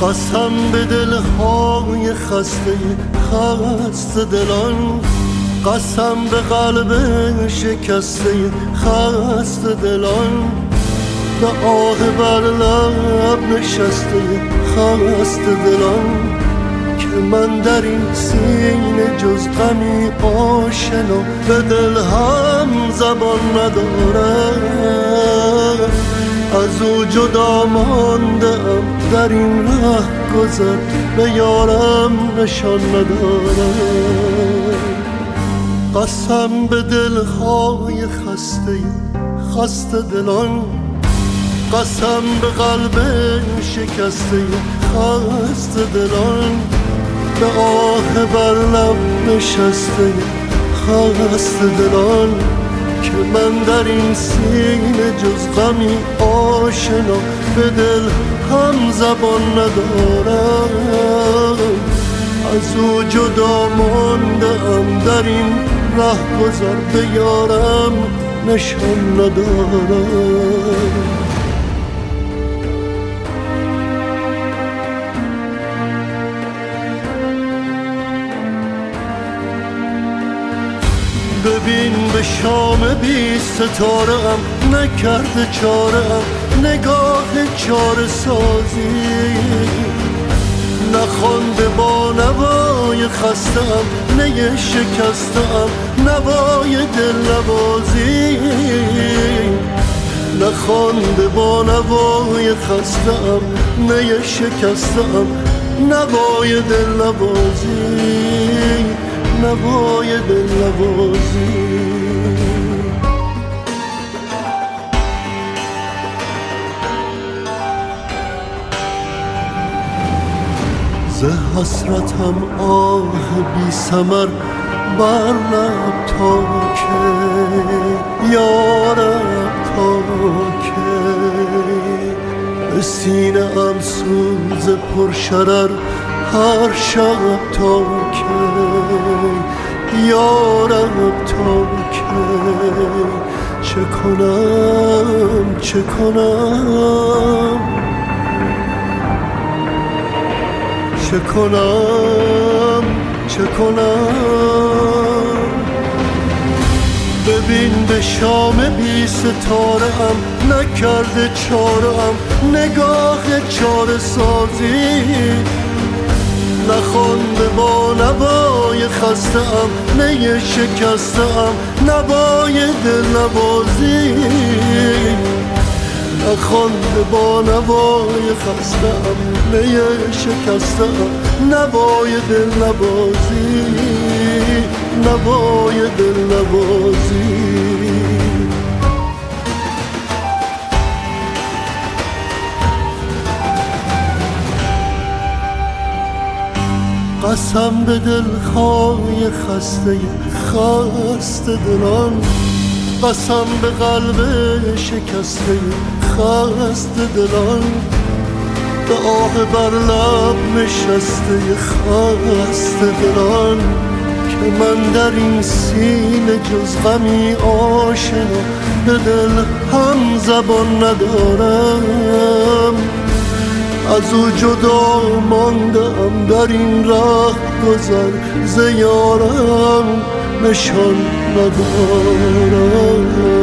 قسم به دلهای خسته دلان، قسم به قلب شکسته دلان، به آه بر لب نشسته دلان، که من در این سینه جز غمی آشنا به دل هم زبان ندارم. از او جدا ماندم در این ره گذر، به یارم نشان ندارم. قسم به دلهای خسته دلان، قسم به قلب شکسته دلان، به آه بر لب نشسته دلان، که من در این سینه جز غمی آشنا به دل هم زبان ندارم. از او جدا ماندم در این ره گذر، به یارم نشان ندارم. ببین به شام بی ستاره ام نکرده چاره ام نگاه چاره سازی، نخوانده با نوای خسته ام نی شکسته ام نوای دل نوازی، نخوانده با نوای خسته ام نی شکسته ام نوای دل نوازی، نوای دل نوازی. ز حسرتم آه بی ثمر بر لب تا که یارب تا که، به سینه ام سوز پرشرر هر شب تا که یارب تا که، چه کنم چه کنم چه کنم چه کنم. ببین به شام بی ستاره ام نکرده چاره ام نگاه چاره سازی، نخوانده با نوای خسته ام نی شکسته ام نوای دل نوازی، نخوانده با نوای خسته ام نی شکسته ام نوای دل نوازی، نوای دل نوازی. قسم به دلهای خسته دلان، قسم به قلب شکسته دلان، به آه بر لب نشسته دلان، که من در این سینه جز غمی آشنا به دل هم زبان ندارم. از او جدا ماندم در این راه گذر، ز یارم نشان ندارم.